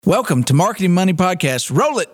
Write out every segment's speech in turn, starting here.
Welcome to Marketing Money Podcast. Roll it.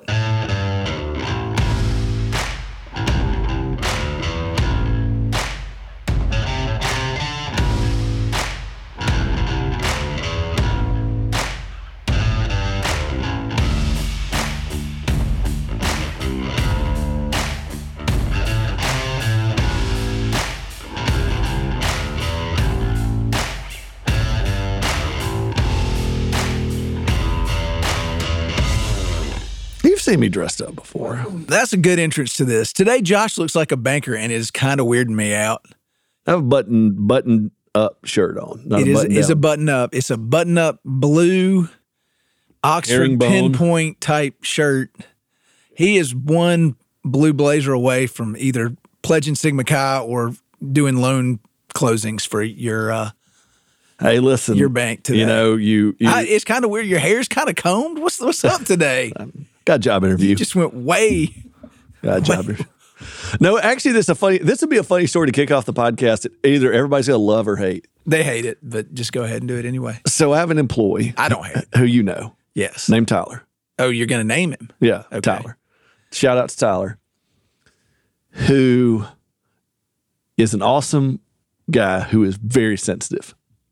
Seen me dressed up before. That's a good entrance to this. Today, Josh looks like a banker and is kind of weirding me out. I have a button up shirt on. It's a button up. It's a button up blue Oxford Herringbone. pinpoint type shirt. He is one blue blazer away from either pledging Sigma Chi or doing loan closings for your hey, listen, your bank today. You know, it's kind of weird. Your hair's kind of combed. What's up today? Got a job interview. You just went way. Got a job interview. No, actually, this would be a funny story to kick off the podcast that either everybody's gonna love or hate. They hate it, but just go ahead and do it anyway. So I have an employee. I don't hate it. Who you know. Yes. Named Tyler. Oh, you're gonna name him? Yeah, Okay. Tyler. Shout out to Tyler, who is an awesome guy who is very sensitive.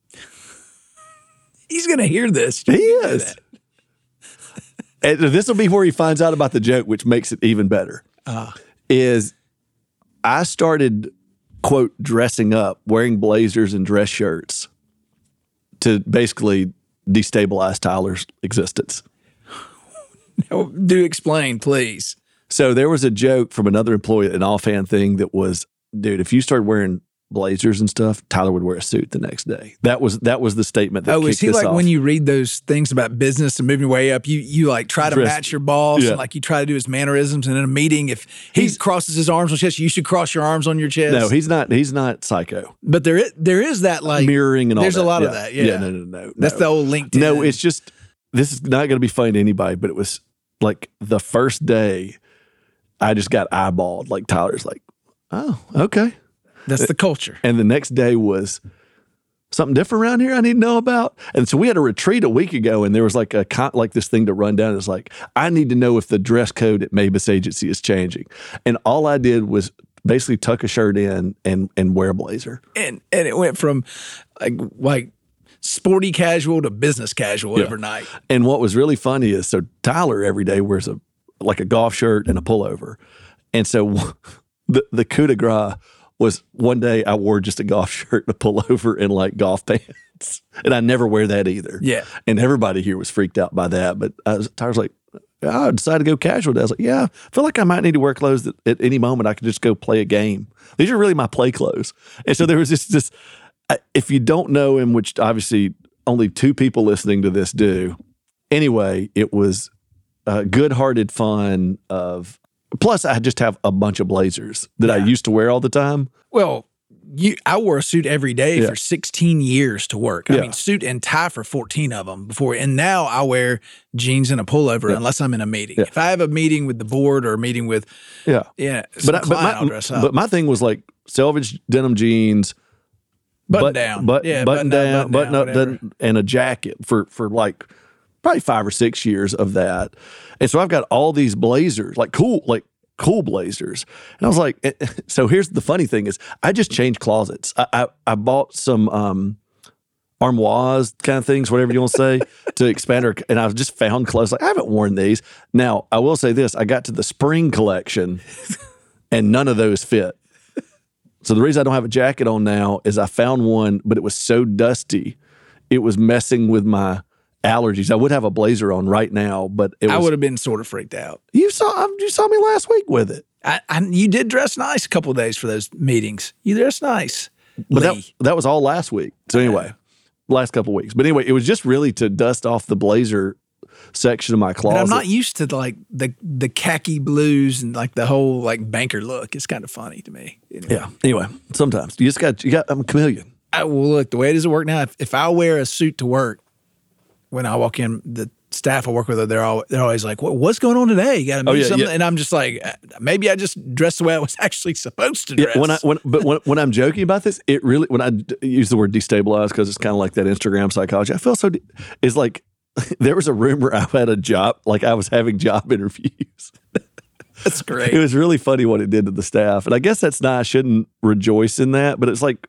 He's gonna hear this. He is. And this will be where he finds out about the joke, which makes it even better. Is I started, quote, dressing up, wearing blazers and dress shirts to basically destabilize Tyler's existence. No, do explain, please. So there was a joke from another employee, an offhand thing that was, dude, if you started wearing blazers and stuff, Tyler would wear a suit the next day. That was the statement that kicked is he this like off. when you read those things about business and moving your way up, you like try to match your boss and like you try to do his mannerisms, and in a meeting, if he crosses his arms on his chest, you should cross your arms on your chest. No, he's not psycho. But there is that like mirroring and all that. There's a lot of that. Yeah. No. That's the old LinkedIn. No, it's just, this is not going to be funny to anybody, but it was like the first day I just got eyeballed. Like Tyler's like, oh, okay. That's the culture. And the next day was something different around here I need to know about. And so we had a retreat a week ago, and there was like this thing to run down. It's like, I need to know if the dress code at Mavis Agency is changing. And all I did was basically tuck a shirt in and wear a blazer. And it went from like sporty casual to business casual overnight. And what was really funny is, so Tyler every day wears a golf shirt and a pullover. And so the coup de grace was one day I wore just a golf shirt and a pullover and like golf pants. And I never wear that either. Yeah. And everybody here was freaked out by that. But Tyler's like, I decided to go casual today. I was like, yeah, I feel like I might need to wear clothes that at any moment I could just go play a game. These are really my play clothes. And so there was this if you don't know him, which obviously only 2 people listening to this do. Anyway, it was good-hearted fun of, plus I just have a bunch of blazers that I used to wear all the time. Well, I wore a suit every day for 16 years to work. I mean, suit and tie for 14 of them before. And now I wear jeans and a pullover unless I'm in a meeting. If I have a meeting with the board or a meeting with, I'll dress up. But my thing was like selvage denim jeans, button down, button up, and a jacket for like probably 5 or 6 years of that. And so I've got all these blazers, like cool blazers. And I was like, so here's the funny thing is I just changed closets. I bought some armoires kind of things, whatever you want to say, to expand her. And I just found clothes like, I haven't worn these. Now, I will say this. I got to the spring collection and none of those fit. So the reason I don't have a jacket on now is I found one, but it was so dusty, it was messing with my allergies. I would have a blazer on right now, but I would have been sort of freaked out. You saw me last week with it. You did dress nice a couple of days for those meetings. You dressed nice. But that was all last week. So anyway, last couple of weeks. But anyway, it was just really to dust off the blazer section of my closet. But I'm not used to like the khaki blues and like the whole like banker look. It's kind of funny to me. Anyway. Yeah. Anyway, sometimes you got. I'm a chameleon. Well, look, the way it does work now. If I wear a suit to work, when I walk in, the staff I work with, they're always like, "What's going on today? You got to meet something." And I'm just like, maybe I just dressed the way I was actually supposed to dress. When I'm joking about this, it really, when I use the word destabilize, because it's kind of like that Instagram psychology. I feel so. It's like there was a rumor I had a job, like I was having job interviews. That's great. It was really funny what it did to the staff. And I guess that's not, I shouldn't rejoice in that, but it's like,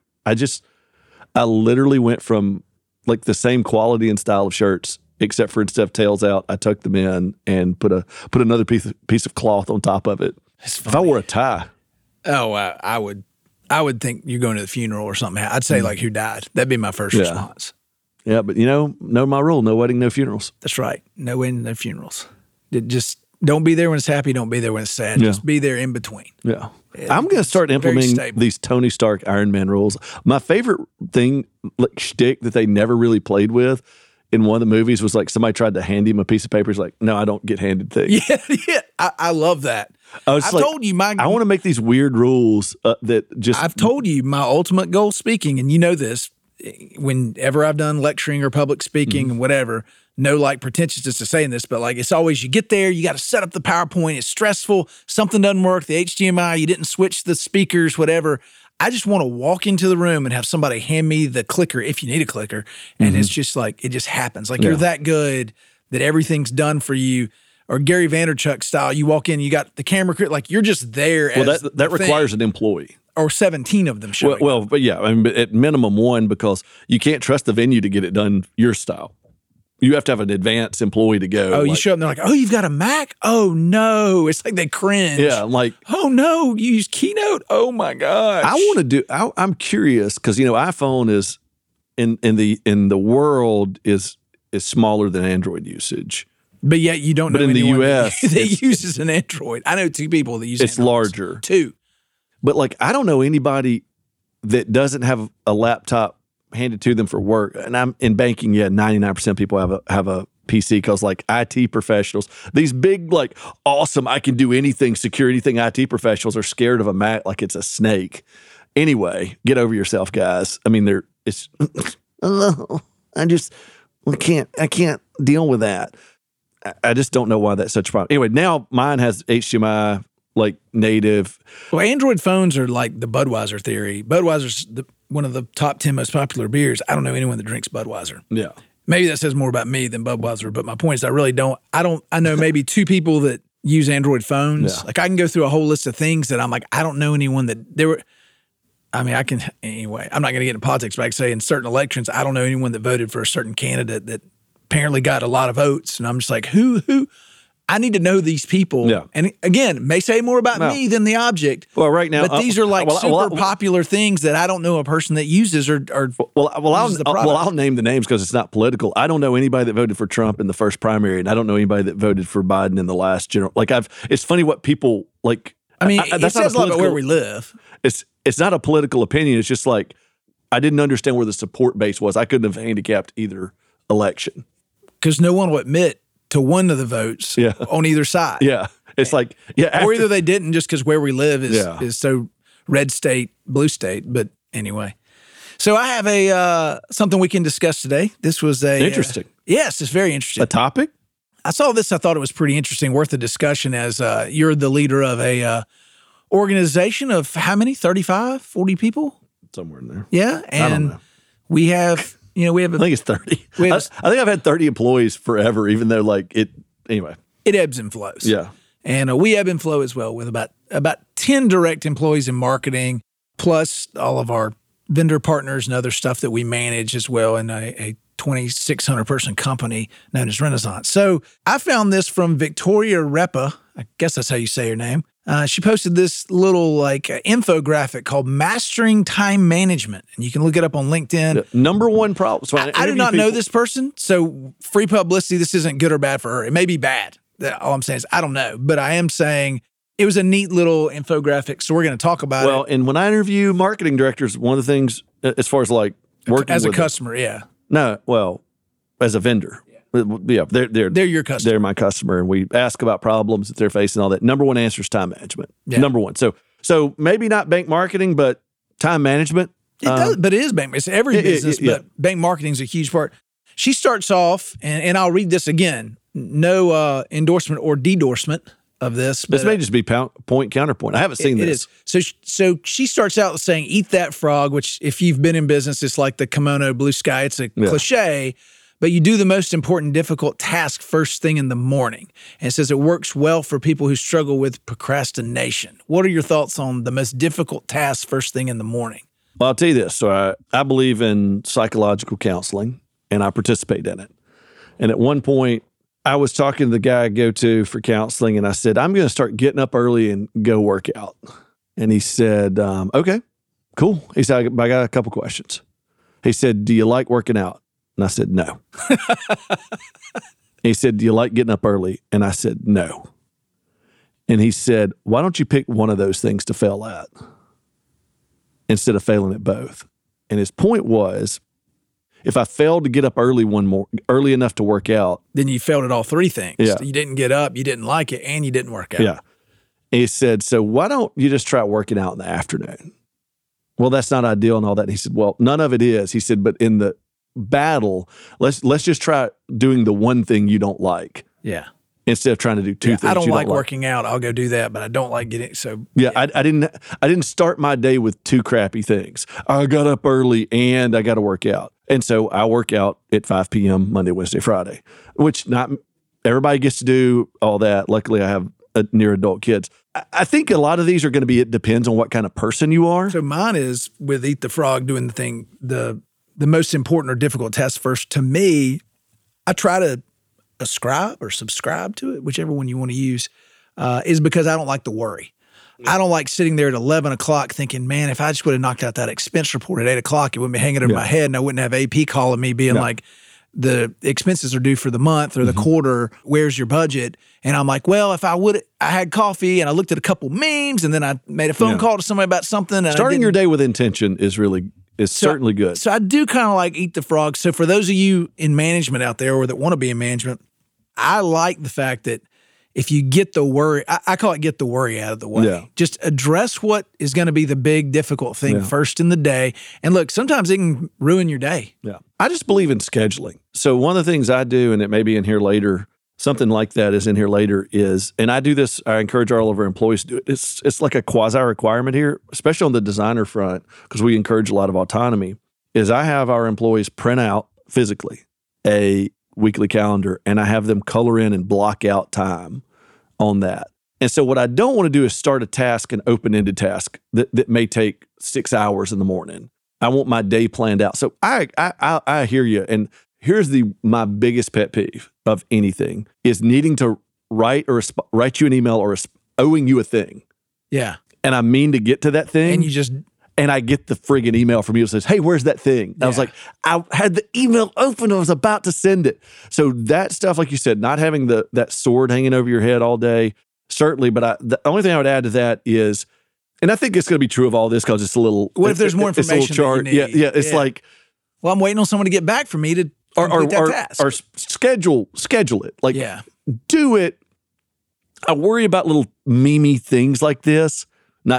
I literally went from like the same quality and style of shirts, except for instead of tails out, I tucked them in and put another piece of cloth on top of it. If I wore a tie. Oh, I would think you're going to the funeral or something. I'd say like who died. That'd be my first response. Yeah, but know my rule: no wedding, no funerals. That's right. No wedding, no funerals. Just don't be there when it's happy. Don't be there when it's sad. Yeah. Just be there in between. Yeah. I'm going to start implementing these Tony Stark Iron Man rules. My favorite thing, like shtick that they never really played with in one of the movies was like somebody tried to hand him a piece of paper. He's like, no, I don't get handed things. Yeah. I love that. I've told you I want to make these weird rules that just. I've told you my ultimate goal speaking, and you know this, whenever I've done lecturing or public speaking and whatever, no like pretentiousness to saying this, but like it's always you get there, you got to set up the PowerPoint. It's stressful. Something doesn't work. The HDMI, you didn't switch the speakers, whatever. I just want to walk into the room and have somebody hand me the clicker if you need a clicker. And it's just like, it just happens. Like you're that good that everything's done for you. Or Gary Vaynerchuk style, you walk in, you got the camera, like you're just there. Well, that requires an employee. Or 17 of them showing up. But yeah, I mean, at minimum one, because you can't trust the venue to get it done your style. You have to have an advanced employee to go. Oh, you show up and they're like, oh, you've got a Mac? Oh, no. It's like they cringe. Yeah, like. Oh, no, you use Keynote? Oh, my gosh. I'm curious because, iPhone is, in the world, is smaller than Android usage. But yet you don't know in the U.S. that uses an Android. I know 2 people that use It's Androids. larger. 2. But like, I don't know anybody that doesn't have a laptop handed to them for work. And I'm in banking, 99% of people have a PC because like IT professionals, these big, like awesome, I can do anything, secure anything IT professionals are scared of a Mac like it's a snake. Anyway, get over yourself, guys. I mean, I can't deal with that. I just don't know why that's such a problem. Anyway, now mine has HDMI, like native. Well, Android phones are like the Budweiser theory. Budweiser's one of the top 10 most popular beers. I don't know anyone that drinks Budweiser. Yeah. Maybe that says more about me than Budweiser, but my point is I really don't. I know maybe 2 people that use Android phones. Yeah. Like I can go through a whole list of things that I'm like, I don't know anyone that anyway, I'm not going to get into politics, but I can say in certain elections, I don't know anyone that voted for a certain candidate that apparently got a lot of votes. And I'm just like, who? I need to know these people. Yeah. And again, may say more about me than the object. Well, right now. But these are like super popular things that I don't know a person that uses or I'll name the names because it's not political. I don't know anybody that voted for Trump in the first primary, and I don't know anybody that voted for Biden in the last general. Like it's funny what people like. I mean, it says a lot about where we live. It's not a political opinion. It's just like, I didn't understand where the support base was. I couldn't have handicapped either election. Because no one will admit to one of the votes on either side. Yeah. It's like, or either they didn't just because where we live is so red state, blue state. But anyway. So I have something we can discuss today. This was interesting. Yes, it's very interesting. A topic? I saw this. I thought it was pretty interesting, worth a discussion as you're the leader of a organization of how many? 35, 40 people? Somewhere in there. Yeah. And I don't know. we have, I think it's 30. I think I've had 30 employees forever, even though anyway. It ebbs and flows. Yeah. And we ebb and flow as well with about 10 direct employees in marketing, plus all of our vendor partners and other stuff that we manage as well in a 2,600 person company known as Renaissance. So I found this from Victoria Repa. I guess that's how you say her name. She posted this little infographic called Mastering Time Management, and you can look it up on LinkedIn. The number one problem. So I do not know this person, so free publicity, this isn't good or bad for her. It may be bad. All I'm saying is I don't know, but I am saying it was a neat little infographic, so we're going to talk about it. Well, and when I interview marketing directors, one of the things, as far as working as a with customer, No, well, as a vendor. Yeah, they're your customer. They're my customer, and we ask about problems that they're facing. All that. Number one answer is time management. Yeah. Number one. So maybe not bank marketing, but time management. It does, but it is bank. It's every business, but bank marketing is a huge part. She starts off, and I'll read this again. No endorsement or dedorsement of this. This may just be point counterpoint. I haven't seen this. It is. So she starts out saying, "Eat that frog," which if you've been in business, it's like the kimono blue sky. It's a cliche. but you do the most important, difficult task first thing in the morning. And it says it works well for people who struggle with procrastination. What are your thoughts on the most difficult task first thing in the morning? Well, I'll tell you this. So I believe in psychological counseling, and I participate in it. And at one point, I was talking to the guy I go to for counseling, and I said, I'm going to start getting up early and go work out. And he said, okay, cool. He said, I got a couple questions. He said, do you like working out? And I said, no. He said, do you like getting up early? And I said, no. And he said, why don't you pick one of those things to fail at instead of failing at both? And his point was, if I failed to get up early enough to work out, then you failed at all three things. Yeah. You didn't get up, you didn't like it, and you didn't work out. Yeah. And he said, so why don't you just try working out in the afternoon? Well, that's not ideal and all that. And he said, well, none of it is. He said, but in the battle, let's just try doing the one thing you don't like. Yeah. Instead of trying to do two things. I don't like working out. I'll go do that, but I don't like getting Yeah. I didn't start my day with two crappy things. I got up early and I got to work out. And so I work out at 5 p.m. Monday, Wednesday, Friday, which not everybody gets to do all that. Luckily, I have near adult kids. I think a lot of these are going to be, it depends on what kind of person you are. So mine is with Eat the Frog doing the thing, the most important or difficult task first. To me, I try to ascribe or subscribe to it, whichever one you want to use, is because I don't like the worry. I don't like sitting there at 11 o'clock thinking, man, if I just would have knocked out that expense report at 8 o'clock, it wouldn't be hanging over my head and I wouldn't have AP calling me being like, the expenses are due for the month or the quarter, where's your budget? And I'm like, well, if I had coffee and I looked at a couple memes and then I made a phone call to somebody about something. And starting your day with intention is certainly good. So I do kind of like Eat the Frog. So for those of you in management out there or that want to be in management, I like the fact that if you get the worry, I call it get the worry out of the way. Yeah. Just address what is going to be the big, difficult thing first in the day. And look, sometimes it can ruin your day. Yeah. I just believe in scheduling. So one of the things I do, and it may be in here later, something like that is in here later is, and I do this, I encourage all of our employees to do it. It's like a quasi-requirement here, especially on the designer front, because we encourage a lot of autonomy, is I have our employees print out physically a weekly calendar and I have them color in and block out time on that. And so what I don't want to do is start a task, an open-ended task that may take 6 hours in the morning. I want my day planned out. So I hear you. And here's my biggest pet peeve of anything is needing to write you an email or owing you a thing. Yeah. And I mean to get to that thing. And I get the friggin' email from you that says, hey, where's that thing? Yeah. I was like, I had the email open. I was about to send it. So that stuff, like you said, not having that sword hanging over your head all day, certainly. But the only thing I would add to that is, and I think it's going to be true of all this because it's a little. What if there's more information? It's a little chart. Yeah. It's like. Well, I'm waiting on someone to get back from me to complete that task. Or schedule it. Like, do it. I worry about little meme-y things like this.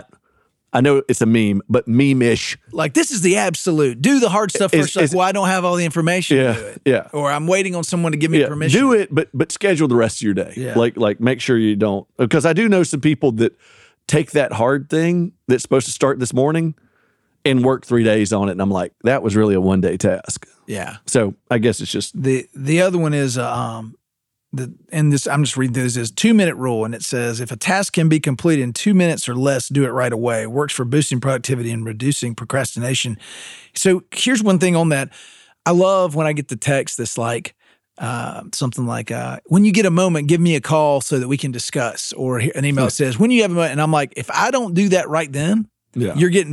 I know it's a meme, but meme-ish. Like, this is the absolute. Do the hard stuff first. I don't have all the information to do it. Yeah. Or I'm waiting on someone to give me permission. Do it, but schedule the rest of your day. Yeah. Like make sure you don't. Because I do know some people that take that hard thing that's supposed to start this morning and work 3 days on it. And I'm like, that was really a one-day task. Yeah. So I guess it's just. The other one is, and this, I'm just reading through this, is 2-minute rule. And it says, if a task can be completed in 2 minutes or less, do it right away. It works for boosting productivity and reducing procrastination. So here's one thing on that. I love when I get the text that's like, something like, when you get a moment, give me a call so that we can discuss. Or an email that says, when you have a moment. And I'm like, if I don't do that right then, you're getting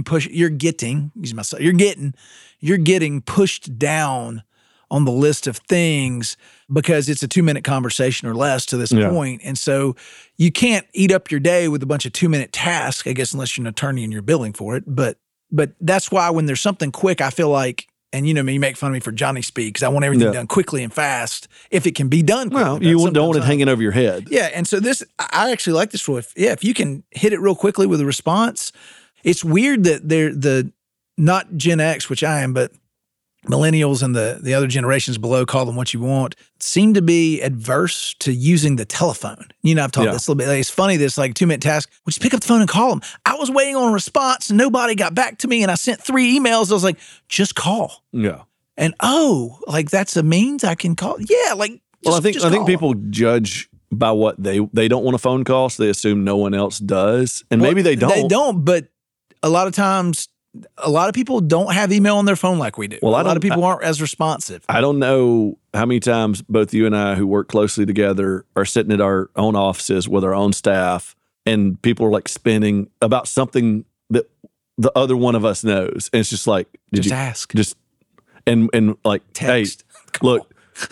pushed down on the list of things because it's a 2-minute conversation or less to this point. And so you can't eat up your day with a bunch of 2-minute tasks, I guess, unless you're an attorney and you're billing for it. But that's why when there's something quick, I feel like, and you know me, you make fun of me for Johnny speed because I want everything done quickly and fast if it can be done quickly. Well, you don't want it hanging over your head. Yeah. And so I actually like this rule. If you can hit it real quickly with a response. It's weird that they're not Gen X, which I am, but millennials and the other generations below, call them what you want, seem to be adverse to using the telephone. You know, I've talked this a little bit. Like, it's funny, this like 2-minute task. Well, just pick up the phone and call them. I was waiting on a response and nobody got back to me and I sent 3 emails. I was like, just call. Yeah. And like that's a means I can call. Yeah, like I think people judge by what they don't want a phone call, so they assume no one else does, and maybe they don't. They don't, but a lot of times, a lot of people don't have email on their phone like we do. Well, a lot of people aren't as responsive. I don't know how many times both you and I, who work closely together, are sitting at our own offices with our own staff, and people are like spinning about something that the other one of us knows, and it's just like, ask, and like, text. Hey, look,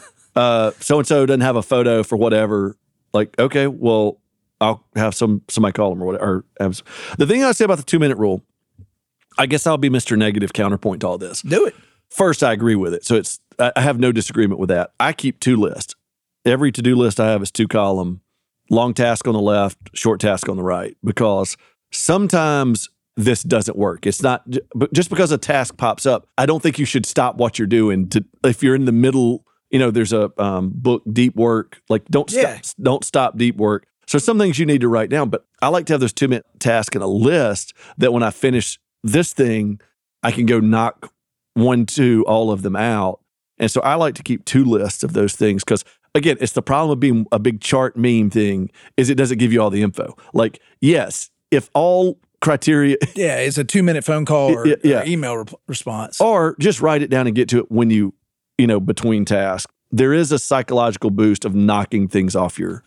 so and so doesn't have a photo for whatever. Like, okay, well, I'll have somebody call them or whatever. The thing I say about the 2-minute rule, I guess I'll be Mr. Negative counterpoint to all this. Do it. First, I agree with it. So I have no disagreement with that. I keep 2 lists. Every to-do list I have is 2-column, long task on the left, short task on the right, because sometimes this doesn't work. It's not just because a task pops up. I don't think you should stop what you're doing if you're in the middle. There's a book, Deep Work. Like, don't stop deep work. So some things you need to write down, but I like to have those 2-minute tasks in a list that when I finish this thing, I can go knock 1, 2, all of them out. And so I like to keep 2 lists of those things because, again, it's the problem of being a big chart meme thing is it doesn't give you all the info. Like, yes, if all criteria... Yeah, it's a 2-minute phone call or email response. Or just write it down and get to it when between tasks. There is a psychological boost of knocking things off your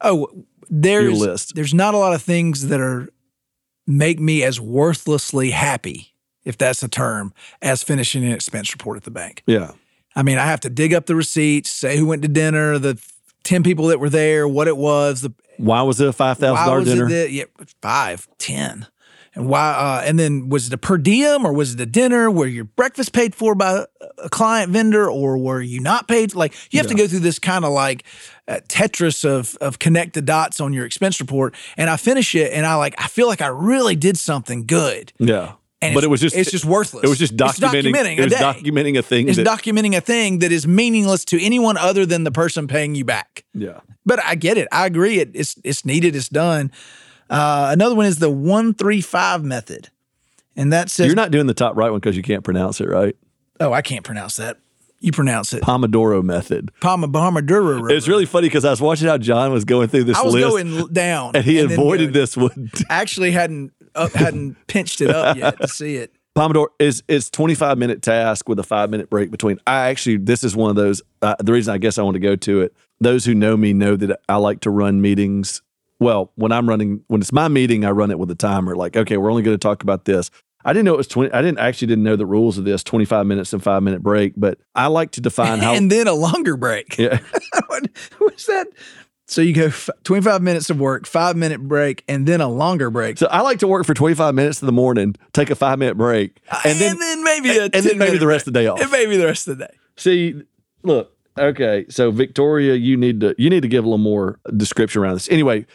list. There's not a lot of things that make me as worthlessly happy, if that's a term, as finishing an expense report at the bank. Yeah. I mean, I have to dig up the receipts, say who went to dinner, the 10 people that were there, what it was. Why was it a $5,000 dinner? 5, 10. And why? And then was it a per diem or was it a dinner? Were your breakfast paid for by a client vendor or were you not paid? Like you have to go through this kind of like Tetris of connect the dots on your expense report. And I finish it and I feel like I really did something good. Yeah. And but it's just worthless. It was just documenting a thing. It's documenting a thing that is meaningless to anyone other than the person paying you back. Yeah. But I get it. I agree. It's needed. It's done. Another one is the 1-3-5 method. And that says... You're not doing the top right one because you can't pronounce it, right? Oh, I can't pronounce that. You pronounce it. Pomodoro method. Pomodoro. It's really funny because I was watching how John was going through this list. I was going down. And he avoided this one. I actually hadn't pinched it up yet to see it. Pomodoro is 25-minute task with a 5-minute break between. This is one of those, the reason I guess I want to go to it. Those who know me know that I like to run meetings. Well, when it's my meeting, I run it with a timer. Like, okay, we're only going to talk about this. I didn't know it was 20. I didn't know the rules of this 25 minutes and 5-minute break, but I like to define how. And then a longer break. Yeah. What's that? So you go 25 minutes of work, 5-minute break, and then a longer break. So I like to work for 25 minutes in the morning, take a 5-minute break, and then maybe the rest of the day off. And maybe the rest of the day. See, look. Okay, so Victoria, you need to give a little more description around this. Anyway,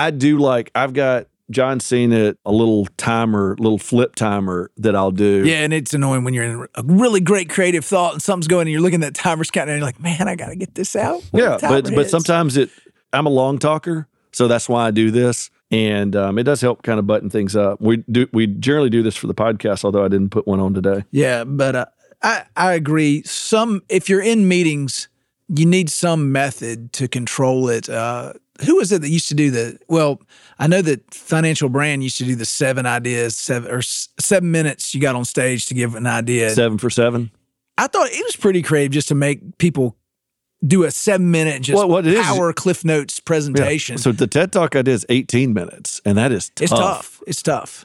I've got John Cena a little flip timer that I'll do. Yeah, and it's annoying when you're in a really great creative thought and something's going and you're looking at that timer's counting and you're like, man, I got to get this out. Yeah, but sometimes I'm a long talker, so that's why I do this. And it does help kind of button things up. We generally do this for the podcast, although I didn't put one on today. Yeah, but I agree. If you're in meetings, you need some method to control it. Who was it that used to do I know that Financial Brand used to do the 7 ideas, 7 minutes you got on stage to give an idea. 7 for 7. I thought it was pretty creative just to make people do a 7-minute power Cliff Notes presentation. Yeah. So the TED Talk idea is 18 minutes, and that is tough. It's tough.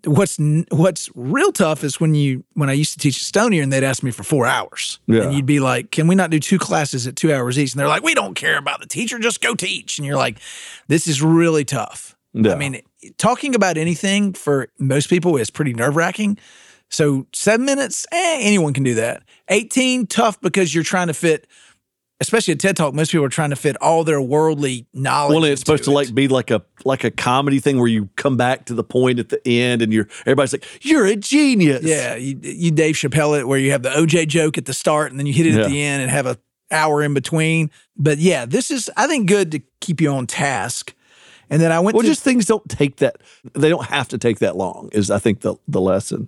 What's real tough is when I used to teach Estonia and they'd ask me for 4 hours. Yeah. And you'd be like, can we not do 2 classes at 2 hours each? And they're like, we don't care about the teacher, just go teach. And you're like, this is really tough. Yeah. I mean, talking about anything for most people is pretty nerve-wracking. So 7 minutes, anyone can do that. 18, tough because you're trying to fit, especially at TED Talk, most people are trying to fit all their worldly knowledge. Well, it's supposed to be like a comedy thing where you come back to the point at the end and everybody's like, you're a genius. Yeah, you Dave Chappelle it where you have the OJ joke at the start and then you hit it at the end and have an hour in between. But yeah, this is, I think, good to keep you on task. And then I went just things don't take that, they don't have to take that long is I think the lesson.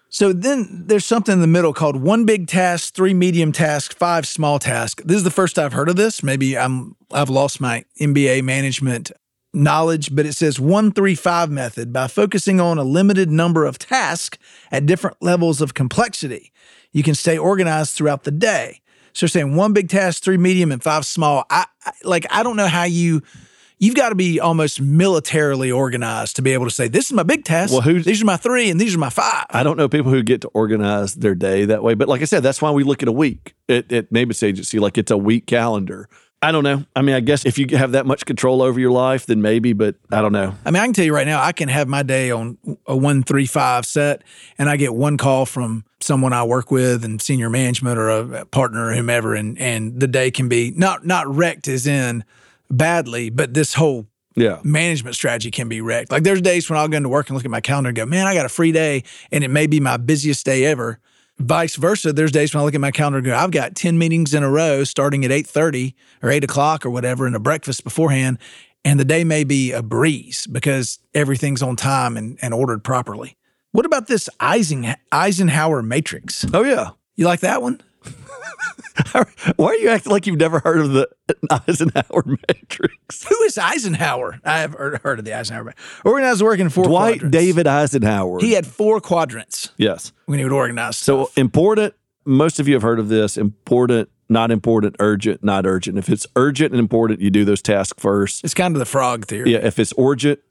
So then there's something in the middle called 1 big task, 3 medium tasks, 5 small tasks. This is the first I've heard of this. Maybe I've lost my MBA management knowledge, but it says 1-3-5 method. By focusing on a limited number of tasks at different levels of complexity, you can stay organized throughout the day. So saying 1 big task, 3 medium, and 5 small. I don't know how you've got to be almost militarily organized to be able to say, this is my big task, these are my 3, and these are my 5. I don't know people who get to organize their day that way. But like I said, that's why we look at a week at Nabis Agency, like it's a week calendar. I don't know. I mean, I guess if you have that much control over your life, then maybe, but I don't know. I mean, I can tell you right now, I can have my day on a 1-3-5 set, and I get one call from someone I work with and senior management or a partner or whomever, and the day can be not wrecked as in badly, but this whole management strategy can be wrecked. Like there's days when I'll go into work and look at my calendar and go, man, I got a free day, and it may be my busiest day ever. Vice versa, there's days when I look at my calendar and go, I've got 10 meetings in a row starting at 8:30 or 8 o'clock or whatever, and a breakfast beforehand, and the day may be a breeze because everything's on time and ordered properly. What about this Eisenhower matrix? Oh, yeah. You like that one? Why are you acting like you've never heard of the Eisenhower matrix? Who is Eisenhower? I have heard of the Eisenhower matrix. Organized work in 4 quadrants. Dwight David Eisenhower. He had 4 quadrants. Yes. When he would organize stuff. So important, most of you have heard of this, important, not important, urgent, not urgent. If it's urgent and important, you do those tasks first. It's kind of the frog theory. Yeah, if it's urgent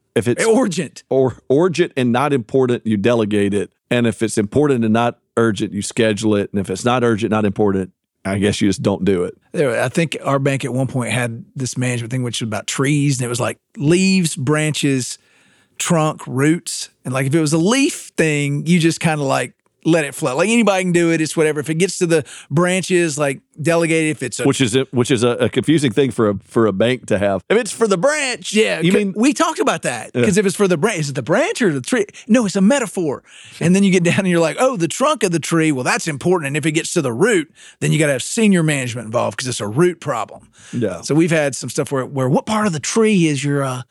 and not important, you delegate it. And if it's important and not urgent, you schedule it. And if it's not urgent, not important, I guess you just don't do it. I think our bank at one point had this management thing, which was about trees, and it was like leaves, branches, trunk, roots. And like if it was a leaf thing, you just kind of like let it flow. Like anybody can do it. It's whatever. If it gets to the branches, like delegate it. If it's which is a confusing thing for a bank to have. If it's for the branch, you mean we talked about that because if it's for the branch, is it the branch or the tree? No, it's a metaphor. And then you get down and you're like, oh, the trunk of the tree. Well, that's important. And if it gets to the root, then you got to have senior management involved because it's a root problem. Yeah. So we've had some stuff where what part of the tree is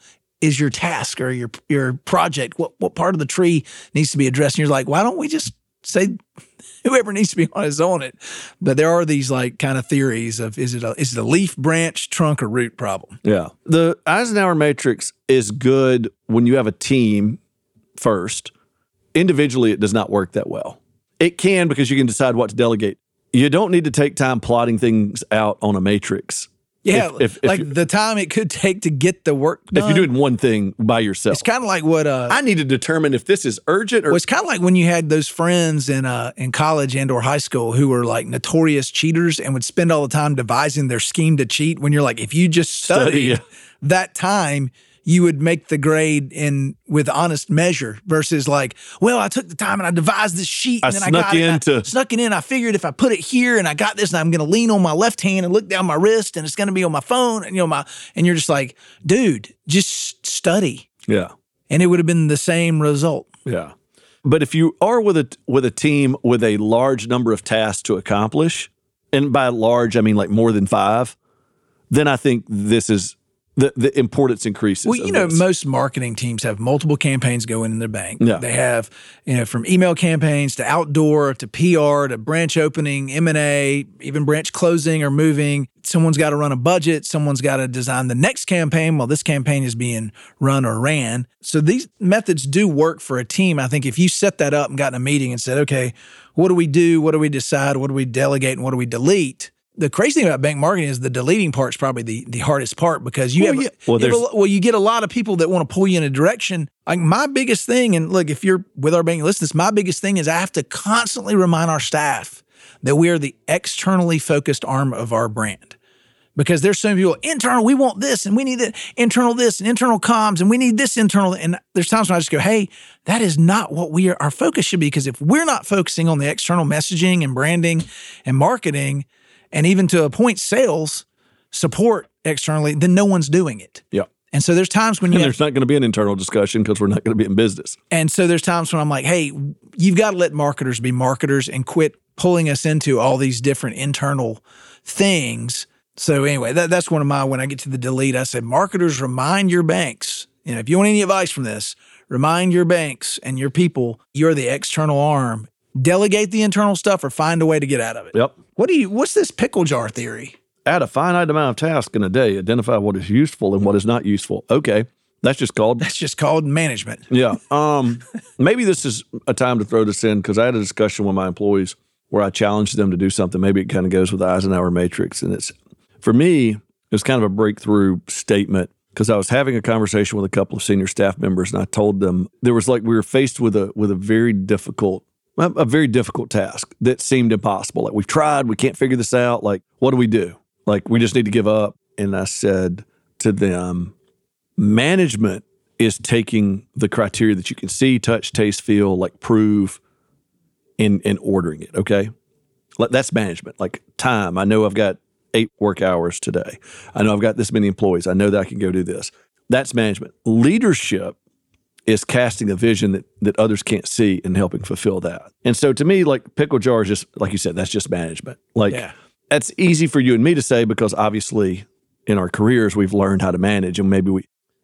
your task or your project? What part of the tree needs to be addressed? And you're like, why don't we just say whoever needs to be on is on it? But there are these like kind of theories of is it a leaf, branch, trunk, or root problem? Yeah. The Eisenhower matrix is good when you have a team first. Individually, it does not work that well. It can because you can decide what to delegate. You don't need to take time plotting things out on a matrix. Yeah, if the time it could take to get the work done. If you're doing one thing by yourself. It's kind of like what... I need to determine if this is urgent or... Well, it's kind of like when you had those friends in college and or high school who were like notorious cheaters and would spend all the time devising their scheme to cheat when you're like, if you just studied that time, you would make the grade with honest measure versus like, well, I took the time and I devised this sheet and then I got it. I snuck it in. I figured if I put it here and I got this and I'm going to lean on my left hand and look down my wrist and it's going to be on my phone and and you're just like, dude, just study. Yeah. And it would have been the same result. Yeah. But if you are with a team with a large number of tasks to accomplish, and by large, I mean like more than 5, then I think this is the importance increases. Well, most marketing teams have multiple campaigns going in their bank. Yeah. They have, from email campaigns to outdoor to PR to branch opening, M&A, even branch closing or moving. Someone's got to run a budget. Someone's got to design the next campaign while this campaign is being run or ran. So these methods do work for a team. I think if you set that up and got in a meeting and said, okay, what do we do? What do we decide? What do we delegate? And what do we delete? The crazy thing about bank marketing is the deleting part is probably the hardest part because you you get a lot of people that want to pull you in a direction. Like my biggest thing, and look, if you're with our bank listeners, my biggest thing is I have to constantly remind our staff that we are the externally focused arm of our brand. Because there's so many people, internal, we want this, and we need that, internal this, and internal comms, and we need this internal. And there's times when I just go, hey, that is not what our focus should be. Because if we're not focusing on the external messaging and branding and marketing, and even to a point, sales, support externally, then no one's doing it. Yeah. And so there's times when there's not going to be an internal discussion because we're not going to be in business. And so there's times when I'm like, hey, you've got to let marketers be marketers and quit pulling us into all these different internal things. So anyway, that's one of my, when I get to the delete, I said, marketers, remind your banks, if you want any advice from this, remind your banks and your people, you're the external arm. delegate the internal stuff or find a way to get out of it. Yep. What's this pickle jar theory? Add a finite amount of tasks in a day. Identify what is useful and what is not useful. Okay. That's just called management. Yeah. Maybe this is a time to throw this in because I had a discussion with my employees where I challenged them to do something. Maybe it kind of goes with the Eisenhower matrix. And for me, it was kind of a breakthrough statement because I was having a conversation with a couple of senior staff members and I told them we were faced with a very difficult task that seemed impossible. Like, we've tried, we can't figure this out. Like, what do we do? Like, we just need to give up. And I said to them, management is taking the criteria that you can see, touch, taste, feel, like prove, and ordering it, okay? That's management. Like time, I know I've got 8 work hours today. I know I've got this many employees. I know that I can go do this. That's management. Leadership is casting a vision that others can't see and helping fulfill that. And so to me, like, pickle jar is just, like you said, that's just management. Like, that's easy for you and me to say because obviously in our careers, we've learned how to manage and maybe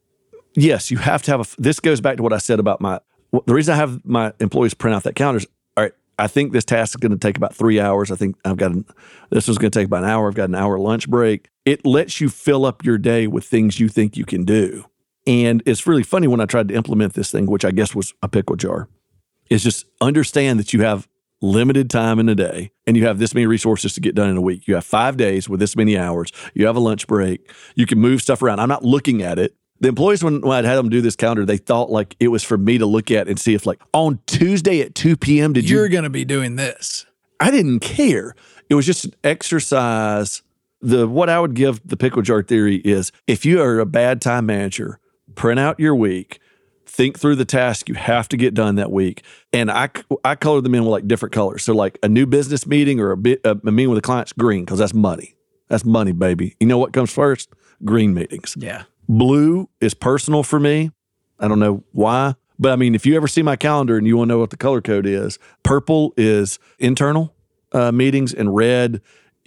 yes, you have to have this goes back to what I said about the reason I have my employees print out that calendar is, all right, I think this task is going to take about 3 hours. I think this one's going to take about an hour. I've got an hour lunch break. It lets you fill up your day with things you think you can do. And it's really funny when I tried to implement this thing, which I guess was a pickle jar, is just understand that you have limited time in a day and you have this many resources to get done in a week. You have 5 days with this many hours. You have a lunch break. You can move stuff around. I'm not looking at it. The employees, when I'd had them do this calendar, they thought like it was for me to look at and see if like on Tuesday at 2 p.m. You're going to be doing this. I didn't care. It was just an exercise. What I would give the pickle jar theory is if you are a bad time manager, print out your week, think through the task you have to get done that week. And I color them in with like different colors. So like a new business meeting or a meeting with a client's green because that's money. That's money, baby. You know what comes first? Green meetings. Yeah. Blue is personal for me. I don't know why, but I mean, if you ever see my calendar and you want to know what the color code is, purple is internal meetings and red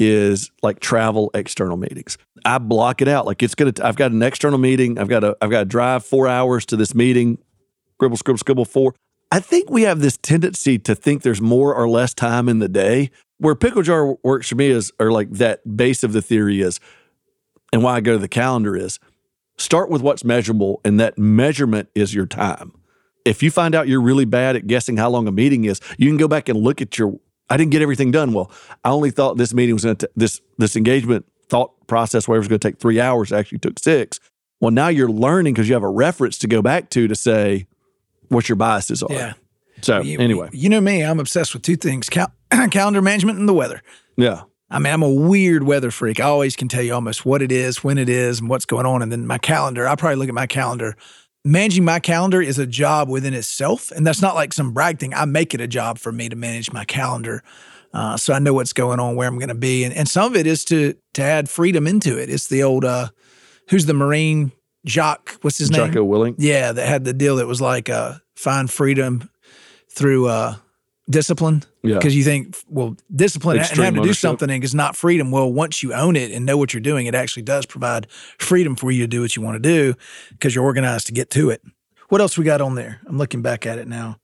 is like travel external meetings. I block it out. Like I've got an external meeting. I've got to drive 4 hours to this meeting. Scribble, scribble, scribble 4. I think we have this tendency to think there's more or less time in the day. Where pickle jar works for me or like that base of the theory is, and why I go to the calendar is, start with what's measurable, and that measurement is your time. If you find out you're really bad at guessing how long a meeting is, you can go back and look at I didn't get everything done. Well, I only thought this meeting was going to, this engagement thought process, whatever, was going to take 3 hours, it actually took 6. Well, now you're learning because you have a reference to go back to say what your biases are. Yeah. So anyway. You know me, I'm obsessed with 2 things, calendar management and the weather. Yeah. I mean, I'm a weird weather freak. I always can tell you almost what it is, when it is, and what's going on. And then my calendar, I probably look at my calendar. Managing my calendar is a job within itself. And that's not like some brag thing. I make it a job for me to manage my calendar. So I know what's going on, where I'm going to be. And some of it is to add freedom into it. It's the old, who's the Marine? Jocko, what's his name? Jocko Willink. Yeah, that had the deal that was like find freedom through discipline. Yeah. Because you think, well, discipline Extreme and having to do ownership. something is not freedom. Well, once you own it and know what you're doing, it actually does provide freedom for you to do what you want to do because you're organized to get to it. What else we got on there? I'm looking back at it now.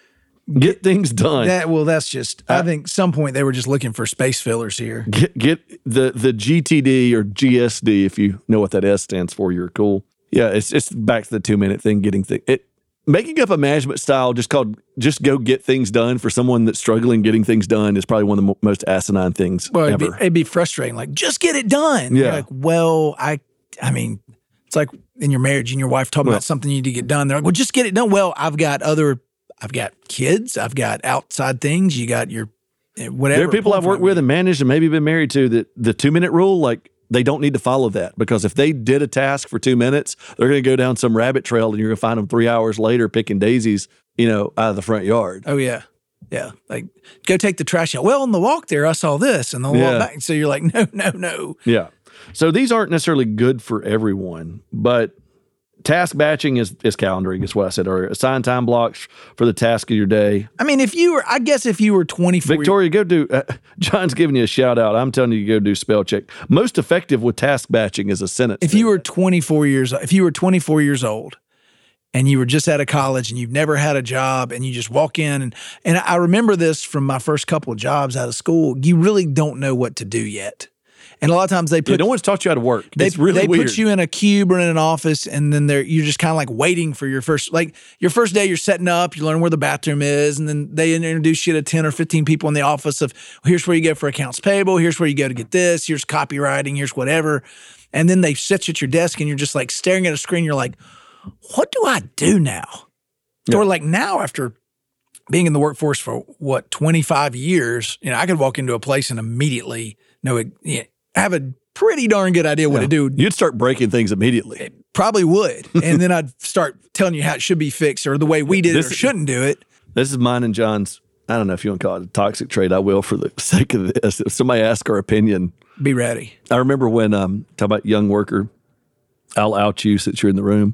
Get things done. That's just, I think some point they were just looking for space fillers here. Get the GTD or GSD, if you know what that S stands for, you're cool. Yeah, it's back to the 2-minute thing, getting things. Making up a management style just go get things done for someone that's struggling getting things done is probably one of the most asinine things ever. It'd be frustrating. Like, just get it done. Yeah. You're like, well, I mean, it's like in your marriage and your wife talking about something you need to get done. They're like, well, just get it done. Well, I've got kids. I've got outside things. You got your whatever. There are people I've worked with and managed and maybe been married to that the 2-minute rule, like, they don't need to follow that because if they did a task for 2 minutes, they're going to go down some rabbit trail and you're going to find them 3 hours later picking daisies, out of the front yard. Oh, yeah. Yeah. Like, go take the trash out. Well, on the walk there, I saw this and the walk back. So you're like, no. Yeah. So these aren't necessarily good for everyone, but task batching is calendaring, is what I said earlier. Assign time blocks for the task of your day. I mean, if you were 24. Victoria, go do, John's giving you a shout out. I'm telling you to go do spell check. Most effective with task batching is a sentence. If you were 24 years old and you were just out of college and you've never had a job and you just walk in and I remember this from my first couple of jobs out of school, you really don't know what to do yet. And a lot of times they put no one's taught you how to work. It's really weird. Put you in a cube or in an office, and then you're just kind of like waiting for your first day. You're setting up, you learn where the bathroom is, and then they introduce you to 10 or 15 people in the office of here's where you go for accounts payable, here's where you go to get this, here's copywriting, here's whatever, and then they sit you at your desk, and you're just like staring at a screen. You're like, what do I do now? Yeah. Or like now after being in the workforce for 25 years, I could walk into a place and immediately know it. Have a pretty darn good idea what to do. You'd start breaking things immediately. It probably would. And then I'd start telling you how it should be fixed or the way we did it or shouldn't do it. This is mine and John's, I don't know if you want to call it a toxic trait. I will for the sake of this. If somebody asks our opinion. Be ready. I remember when, talk about young worker, I'll out you since you're in the room.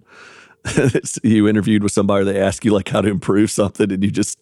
You interviewed with somebody, they ask you like how to improve something and you just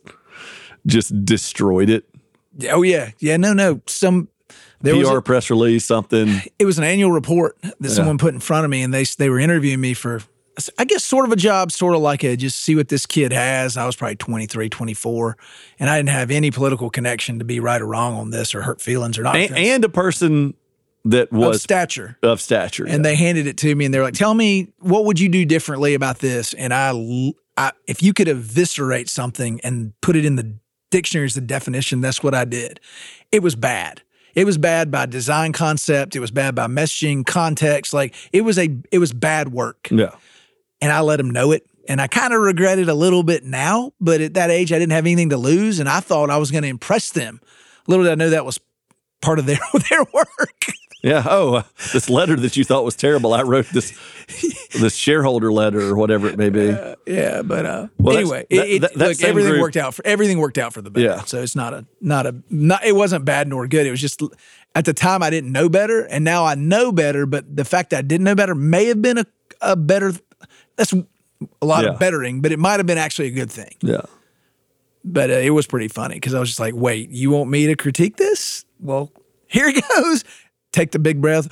destroyed it. Oh, yeah. Yeah, no. There PR press release, something. It was an annual report that someone put in front of me, and they were interviewing me for, I guess, sort of a job, sort of like just see what this kid has. I was probably 23, 24, and I didn't have any political connection to be right or wrong on this or hurt feelings or not. And a person that was of stature. And they handed it to me, and they're like, tell me, what would you do differently about this? And I if you could eviscerate something and put it in the dictionary as the definition, that's what I did. It was bad. It was bad by design concept. It was bad by messaging context. Like it was bad work. Yeah. And I let them know it. And I kind of regret it a little bit now, but at that age, I didn't have anything to lose. And I thought I was going to impress them. Little did I know that was part of their work. Yeah. Oh, this letter that you thought was terrible. I wrote this shareholder letter or whatever it may be. But anyway, everything worked out for the better. Yeah. So it's it wasn't bad nor good. It was just at the time I didn't know better, and now I know better. But the fact that I didn't know better may have been a better. That's a lot of bettering, but it might have been actually a good thing. Yeah. But it was pretty funny because I was just like, wait, you want me to critique this? Well, here it goes. Take the big breath.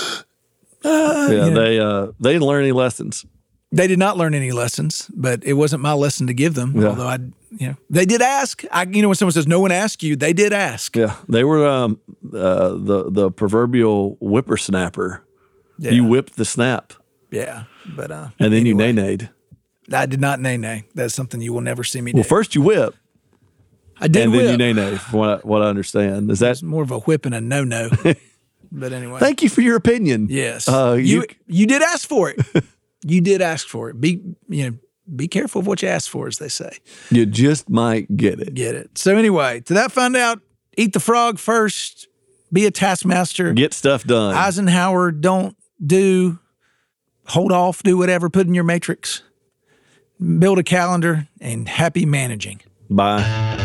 They didn't learn any lessons. They did not learn any lessons, but it wasn't my lesson to give them. Yeah. Although they did ask. When someone says no one asked you, they did ask. Yeah, they were the proverbial whippersnapper. Yeah. You whipped the snap. Yeah, but and then you nay-nayed. I did not nay-nay. That's something you will never see me do. Well, first you whip. I did and whip. Then you nay-nay, from what I understand. Is that it's more of a whip and a no-no? But anyway. Thank you for your opinion. Yes. You did ask for it. You did ask for it. Be careful of what you ask for, as they say. You just might get it. So anyway, to that find out, eat the frog first, be a taskmaster. Get stuff done. Eisenhower, don't do, hold off, do whatever, put in your matrix. Build a calendar, and happy managing. Bye.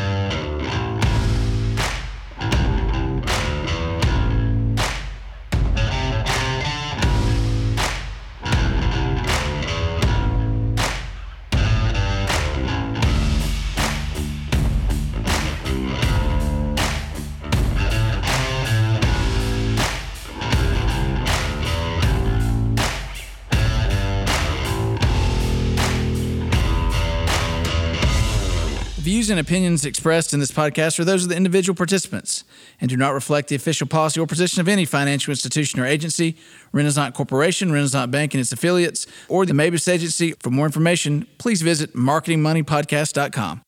Views and opinions expressed in this podcast are those of the individual participants and do not reflect the official policy or position of any financial institution or agency, Renaissance Corporation, Renaissance Bank and its affiliates, or the Mabus Agency. For more information, please visit marketingmoneypodcast.com.